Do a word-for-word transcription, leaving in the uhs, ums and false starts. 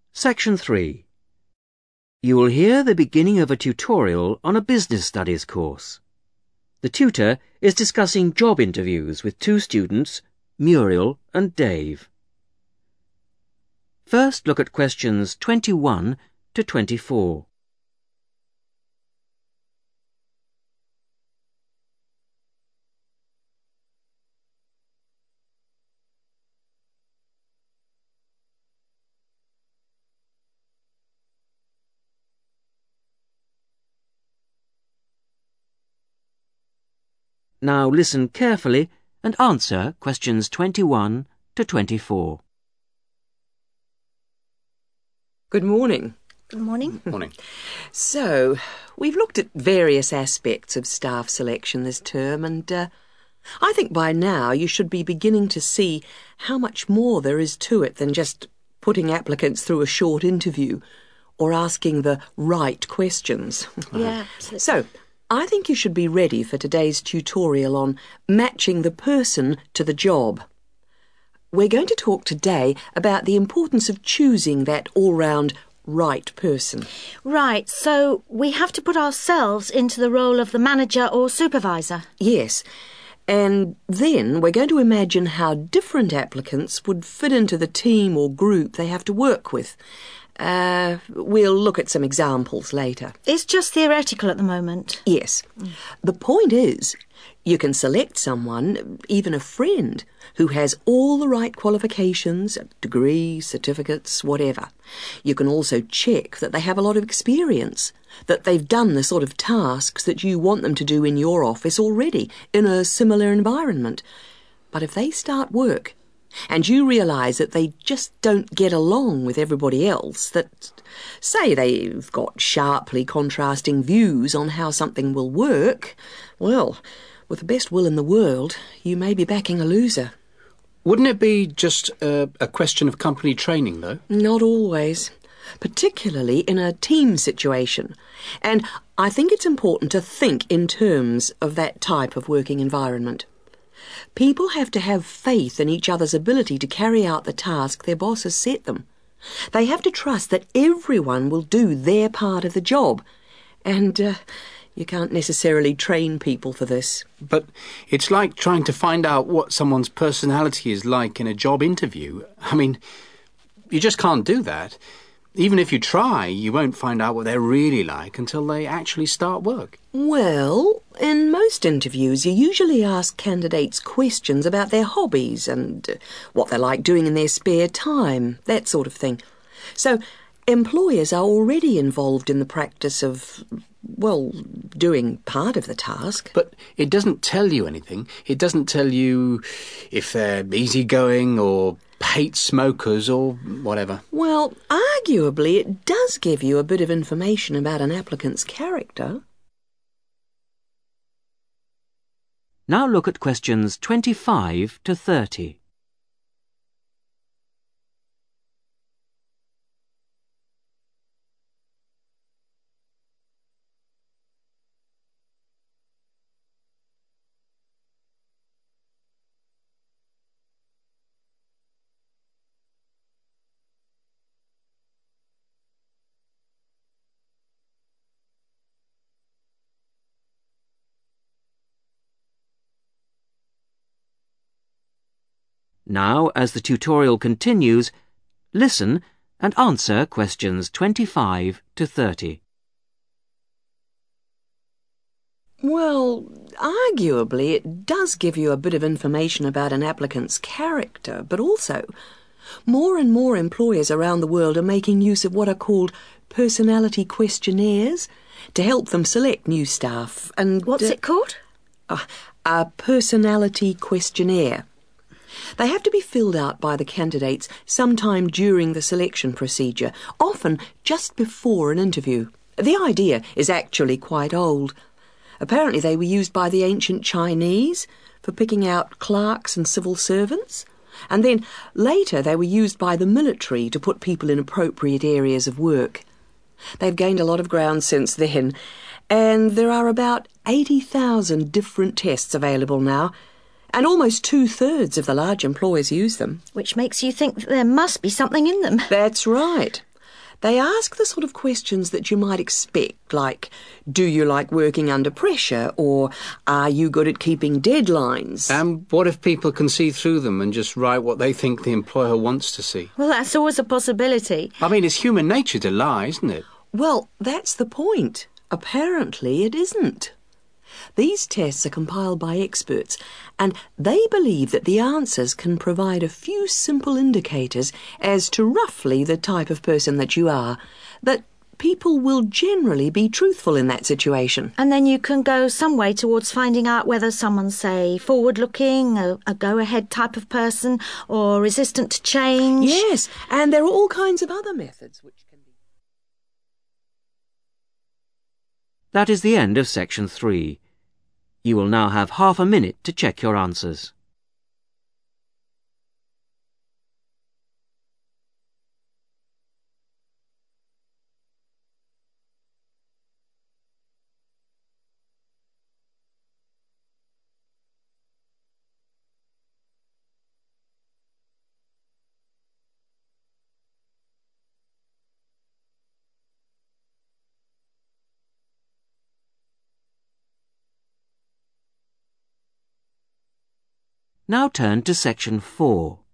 Section three. You will hear the beginning of a tutorial on a business studies course. The tutor is discussing job interviews with two students, Muriel and Dave. First, look at questions twenty-one to twenty-four. Now listen carefully and answer questions twenty-one to twenty-four. Good morning. Good morning. Morning. So, we've looked at various aspects of staff selection this term, and uh, I think by now you should be beginning to see how much more there is to it than just putting applicants through a short interview or asking the right questions. Yeah, absolutely. So, I think you should be ready for today's tutorial on matching the person to the job. We're going to talk today about the importance of choosing that all-round right person. Right, so we have to put ourselves into the role of the manager or supervisor. Yes, and then we're going to imagine how different applicants would fit into the team or group they have to work with. Uh, we'll look at some examples later. It's just theoretical at the moment. Yes. Mm. The point is, you can select someone, even a friend, who has all the right qualifications, degrees, certificates, whatever. You can also check that they have a lot of experience, that they've done the sort of tasks that you want them to do in your office already, in a similar environment. But if they start work, and you realise that they just don't get along with everybody else, that, say, they've got sharply contrasting views on how something will work, well, with the best will in the world, you may be backing a loser. Wouldn't it be just a, a question of company training, though? Not always, particularly in a team situation. And I think it's important to think in terms of that type of working environment. People have to have faith in each other's ability to carry out the task their boss has set them. They have to trust that everyone will do their part of the job. And uh, you can't necessarily train people for this. But it's like trying to find out what someone's personality is like in a job interview. I mean, you just can't do that. Even if you try, you won't find out what they're really like until they actually start work. Well, in most interviews, you usually ask candidates questions about their hobbies and uh, what they like doing in their spare time, that sort of thing. So, employers are already involved in the practice of, well, doing part of the task. But it doesn't tell you anything. It doesn't tell you if they're easygoing or hate smokers or whatever. Well, arguably it does give you a bit of information about an applicant's character. Now look at questions twenty-five to thirty. Now, as the tutorial continues, listen and answer questions twenty-five to thirty. Well, arguably it does give you a bit of information about an applicant's character, but also more and more employers around the world are making use of what are called personality questionnaires to help them select new staff. And What's uh, it called? Uh, a personality questionnaire. They have to be filled out by the candidates sometime during the selection procedure, often just before an interview. The idea is actually quite old. Apparently they were used by the ancient Chinese for picking out clerks and civil servants, and then later they were used by the military to put people in appropriate areas of work. They've gained a lot of ground since then, and there are about eighty thousand different tests available now, and almost two-thirds of the large employers use them. Which makes you think that there must be something in them. That's right. They ask the sort of questions that you might expect, like, do you like working under pressure, or are you good at keeping deadlines? And what if people can see through them and just write what they think the employer wants to see? Well, that's always a possibility. I mean, it's human nature to lie, isn't it? Well, that's the point. Apparently it isn't. These tests are compiled by experts, and they believe that the answers can provide a few simple indicators as to roughly the type of person that you are, that people will generally be truthful in that situation. And then you can go some way towards finding out whether someone's, say, forward-looking, a, a go-ahead type of person, or resistant to change. Yes, and there are all kinds of other methods which can be... That is the end of section three. You will now have half a minute to check your answers. Now turn to section four.